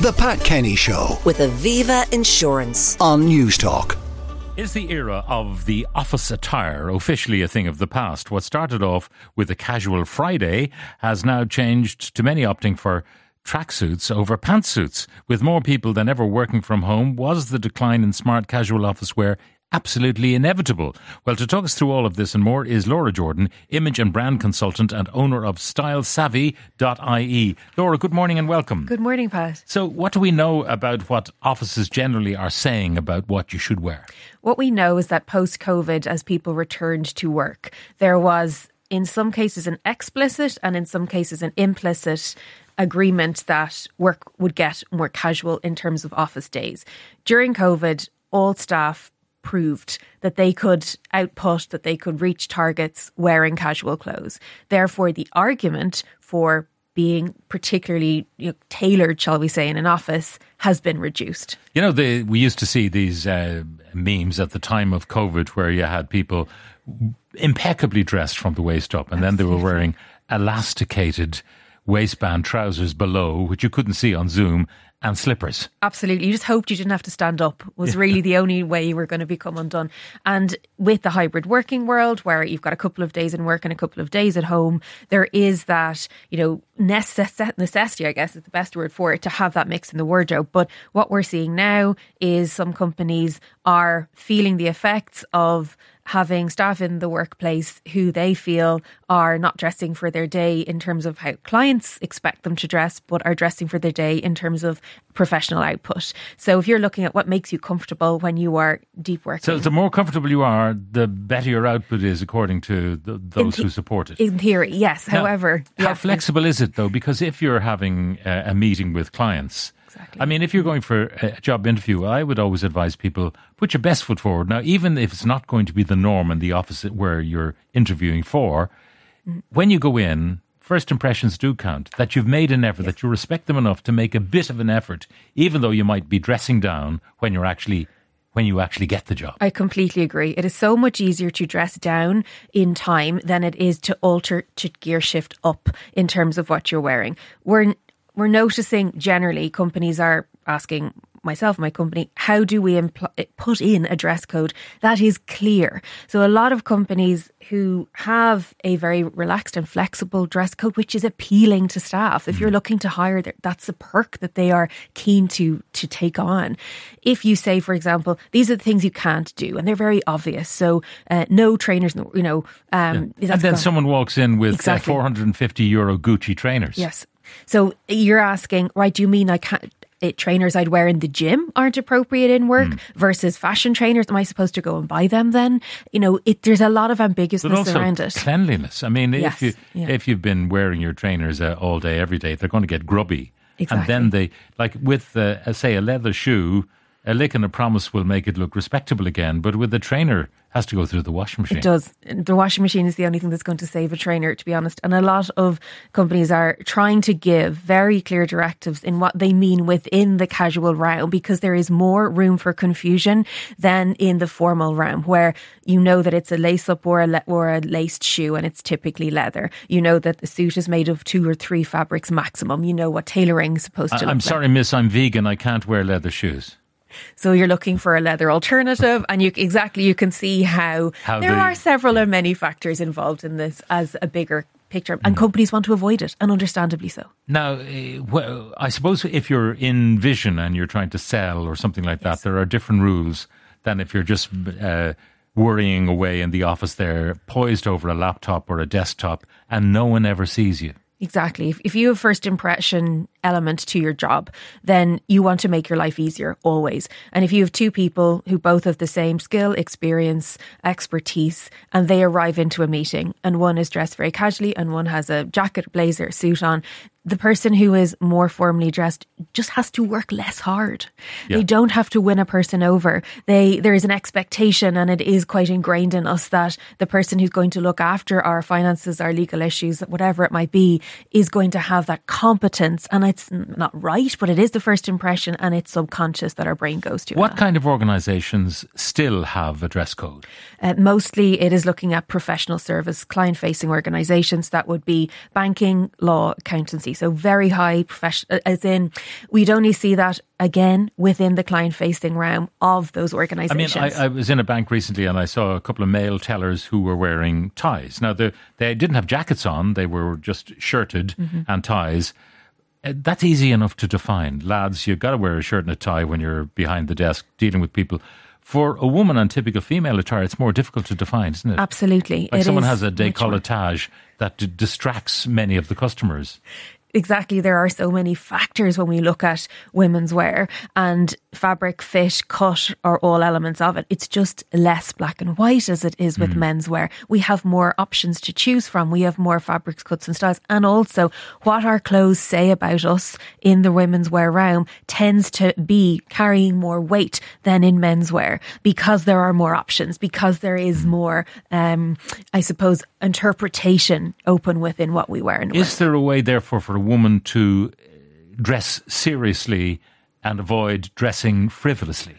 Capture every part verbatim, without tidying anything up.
The Pat Kenny Show with Aviva Insurance on News Talk. Is the era of the office attire officially a thing of the past? What started off with a casual Friday has now changed to many opting for tracksuits over pantsuits. With more people than ever working from home, was the decline in smart casual office wear absolutely inevitable? Well, to talk us through all of this and more is Laura Jordan, image and brand consultant and owner of style savvy dot I E. Laura, good morning and welcome. Good morning, Pat. So what do we know about what offices generally are saying about what you should wear? What we know is that post-COVID, as people returned to work, there was in some cases an explicit and in some cases an implicit agreement that work would get more casual in terms of office days. During COVID, all staff proved that they could output, that they could reach targets wearing casual clothes. Therefore, the argument for being particularly you know, tailored, shall we say, in an office has been reduced. You know, the, we used to see these uh, memes at the time of COVID where you had people impeccably dressed from the waist up and Absolutely. Then they were wearing elasticated waistband trousers below, which you couldn't see on Zoom, and slippers. Absolutely. You just hoped you didn't have to stand up was really the only way you were going to become undone. And with the hybrid working world, where you've got a couple of days in work and a couple of days at home, there is that, you know, necess- necessity, I guess is the best word for it, to have that mix in the wardrobe. But what we're seeing now is some companies are feeling the effects of having staff in the workplace who they feel are not dressing for their day in terms of how clients expect them to dress, but are dressing for their day in terms of professional output. So if you're looking at what makes you comfortable when you are deep working. So the more comfortable you are, the better your output is, according to the, those the, who support it. In theory, yes. Now, However... How yeah. flexible is it, though? Because if you're having a, a meeting with clients... Exactly. I mean, if you're going for a job interview, I would always advise people, put your best foot forward. Now, even if it's not going to be the norm in the office where you're interviewing for, mm. when you go in, first impressions do count. That you've made an effort, yes. that you respect them enough to make a bit of an effort, even though you might be dressing down when you're actually... when you actually get the job. I completely agree. It is so much easier to dress down in time than it is to alter, to gear shift up in terms of what you're wearing. We're We're noticing generally companies are asking myself, my company, how do we impl- put in a dress code that is clear? So a lot of companies who have a very relaxed and flexible dress code, which is appealing to staff. If you're looking to hire, that's a perk that they are keen to to take on. If you say, for example, these are the things you can't do, and they're very obvious. So uh, no trainers, you know. Um, yeah. And then gone. Someone walks in with exactly. uh, four hundred fifty euro Gucci trainers. Yes. So you're asking, right, do you mean I can't, it, trainers I'd wear in the gym aren't appropriate in work mm. versus fashion trainers? Am I supposed to go and buy them then? You know, it, there's a lot of ambiguousness around it. Cleanliness. I mean, yes. if, you, yeah. if you've been wearing your trainers uh, all day, every day, they're going to get grubby. Exactly. And then they, like with, uh, say, a leather shoe, a lick and a promise will make it look respectable again. But with a trainer, has to go through the washing machine. It does. The washing machine is the only thing that's going to save a trainer, to be honest. And a lot of companies are trying to give very clear directives in what they mean within the casual realm, because there is more room for confusion than in the formal realm, where you know that it's a lace-up or a, le- or a laced shoe and it's typically leather. You know that the suit is made of two or three fabrics maximum. You know what tailoring is supposed to I- look I'm like. sorry, miss, I'm vegan. I can't wear leather shoes. So you're looking for a leather alternative, and you exactly you can see how, how there the, are several and many factors involved in this as a bigger picture, and mm. companies want to avoid it, and understandably so. Now, uh, well, I suppose if you're in vision and you're trying to sell or something like yes. that, there are different rules than if you're just uh, worrying away in the office there, poised over a laptop or a desktop, and no one ever sees you. Exactly. If, if you have first impression element to your job, then you want to make your life easier always. And if you have two people who both have the same skill, experience, expertise, and they arrive into a meeting and one is dressed very casually and one has a jacket, blazer, suit on, the person who is more formally dressed just has to work less hard. Yeah. They don't have to win a person over. They there is an expectation, and it is quite ingrained in us, that the person who's going to look after our finances, our legal issues, whatever it might be, is going to have that competence. And it's not right, but it is the first impression, and it's subconscious that our brain goes to. What that. kind of organisations still have a dress code? Uh, mostly it is looking at professional service, client-facing organisations. That would be banking, law, accountancy, quality. So very high professional, as in we'd only see that again within the client-facing realm of those organisations. I mean, I, I was in a bank recently and I saw a couple of male tellers who were wearing ties. Now, the, they didn't have jackets on. They were just shirted mm-hmm. and ties. Uh, that's easy enough to define. Lads, you've got to wear a shirt and a tie when you're behind the desk dealing with people. For a woman on typical female attire, it's more difficult to define, isn't it? Absolutely. Like it someone is has a décolletage that d- distracts many of the customers. Exactly. There are so many factors when we look at women's wear, and fabric, fit, cut are all elements of it. It's just less black and white as it is with mm. men's wear. We have more options to choose from. We have more fabrics, cuts and styles. And also what our clothes say about us in the women's wear realm tends to be carrying more weight than in men's wear, because there are more options, because there is more, um, I suppose, interpretation open within what we wear. And is there a way, therefore, for a woman to dress seriously and avoid dressing frivolously?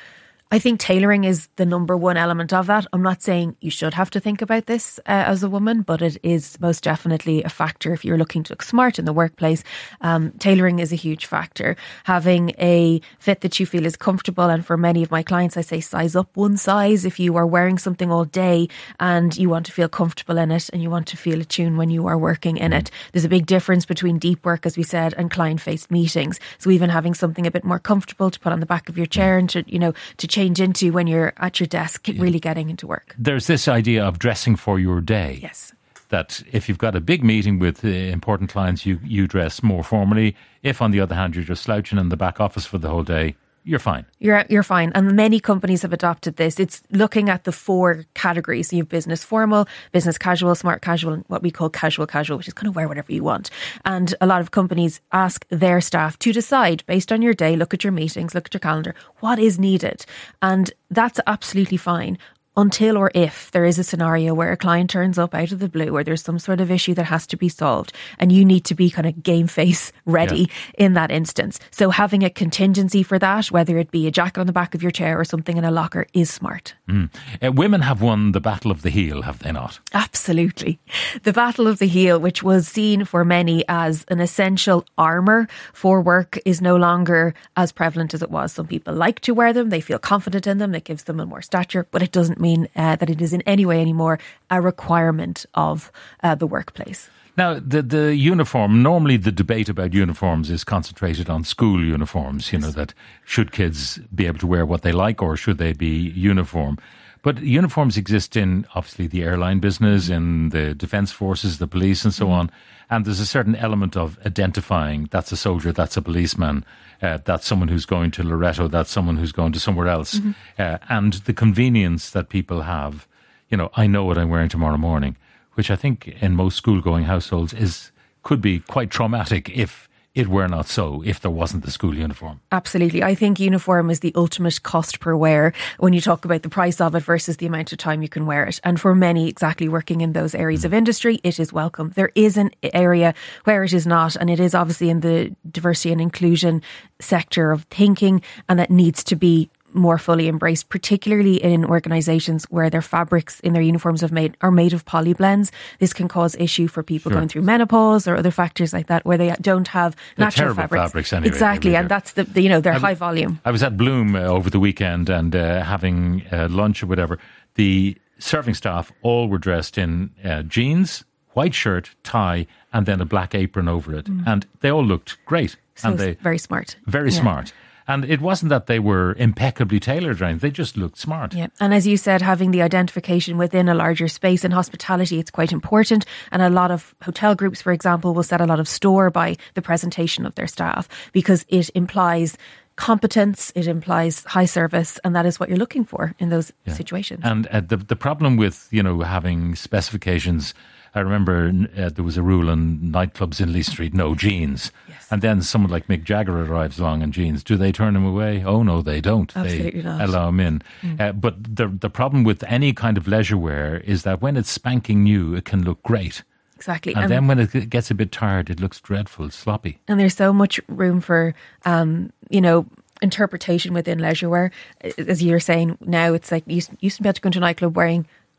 I think tailoring is the number one element of that. I'm not saying you should have to think about this uh, as a woman, but it is most definitely a factor if you're looking to look smart in the workplace. Um, tailoring is a huge factor. Having a fit that you feel is comfortable, and for many of my clients, I say size up one size if you are wearing something all day and you want to feel comfortable in it and you want to feel attuned when you are working in it. There's a big difference between deep work, as we said, and client-faced meetings. So even having something a bit more comfortable to put on the back of your chair and to, you know, to change into when you're at your desk, yeah. really getting into work. There's this idea of dressing for your day. Yes. That if you've got a big meeting with uh, important clients, you, you dress more formally. If, on the other hand, you're just slouching in the back office for the whole day, you're fine. You're you're fine. And many companies have adopted this. It's looking at the four categories. So you have business formal, business casual, smart casual, and what we call casual casual, which is kind of wear whatever you want. And a lot of companies ask their staff to decide based on your day, look at your meetings, look at your calendar, what is needed. And that's absolutely fine. Until or if there is a scenario where a client turns up out of the blue or there's some sort of issue that has to be solved, and you need to be kind of game face ready yeah. in that instance. So having a contingency for that, whether it be a jacket on the back of your chair or something in a locker, is smart. Mm. Uh, women have won the battle of the heel, have they not? Absolutely. The battle of the heel, which was seen for many as an essential armour for work, is no longer as prevalent as it was. Some people like to wear them. They feel confident in them. It gives them a more stature, but it doesn't mean mean uh, that it is in any way anymore a requirement of uh, the workplace. Now, the the uniform, normally the debate about uniforms is concentrated on school uniforms, you know, that should kids be able to wear what they like or should they be uniform? But uniforms exist in, obviously, the airline business, in the defence forces, the police and so on. And there's a certain element of identifying, that's a soldier, that's a policeman, uh, that's someone who's going to Loreto, that's someone who's going to somewhere else. Mm-hmm. Uh, and the convenience that people have, you know, I know what I'm wearing tomorrow morning, which I think in most school-going households is could be quite traumatic if it were not so, if there wasn't the school uniform. Absolutely. I think uniform is the ultimate cost per wear when you talk about the price of it versus the amount of time you can wear it. And for many exactly working in those areas mm. of industry, it is welcome. There is an area where it is not, and it is obviously in the diversity and inclusion sector of thinking, and that needs to be more fully embraced, particularly in organisations where their fabrics in their uniforms have made are made of polyblends. This can cause issue for people sure. going through menopause or other factors like that, where they don't have they're natural fabrics. fabrics anyway, exactly, really and that's the, the you know they're I, high volume. I was at Bloom uh, over the weekend and uh, having uh, lunch or whatever. The serving staff all were dressed in uh, jeans, white shirt, tie, and then a black apron over it, mm. and they all looked great. So and they very smart, very yeah. smart. And it wasn't that they were impeccably tailored or anything. They just looked smart. Yeah. And as you said, having the identification within a larger space in hospitality, it's quite important. And a lot of hotel groups, for example, will set a lot of store by the presentation of their staff because it implies competence, it implies high service, and that is what you're looking for in those yeah. situations. And uh, the the problem with, you know, having specifications, I remember uh, there was a rule in nightclubs in Lee Street, no jeans. Yes. And then someone like Mick Jagger arrives along in jeans. Do they turn him away? Oh, no, they don't. Absolutely they not. allow him in. Mm. Uh, but the the problem with any kind of leisure wear is that when it's spanking new, it can look great. Exactly. And, and then when it gets a bit tired, it looks dreadful, sloppy. And there's so much room for, um, you know, interpretation within leisure wear. As you're saying now, it's like you used to be able to go into a nightclub wearing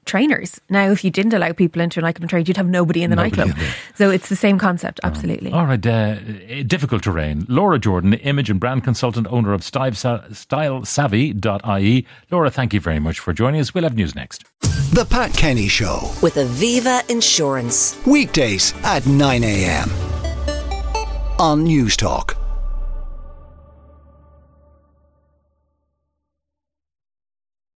trainers. Now, if you didn't allow people into a nightclub and train, you'd have nobody in the Nobody nightclub. in there. So it's the same concept, absolutely. All right, uh, difficult terrain. Laura Jordan, image and brand consultant, owner of style savvy dot I E. Laura, thank you very much for joining us. We'll have news next. The Pat Kenny Show. With Aviva Insurance. Weekdays at nine a.m. on News Talk.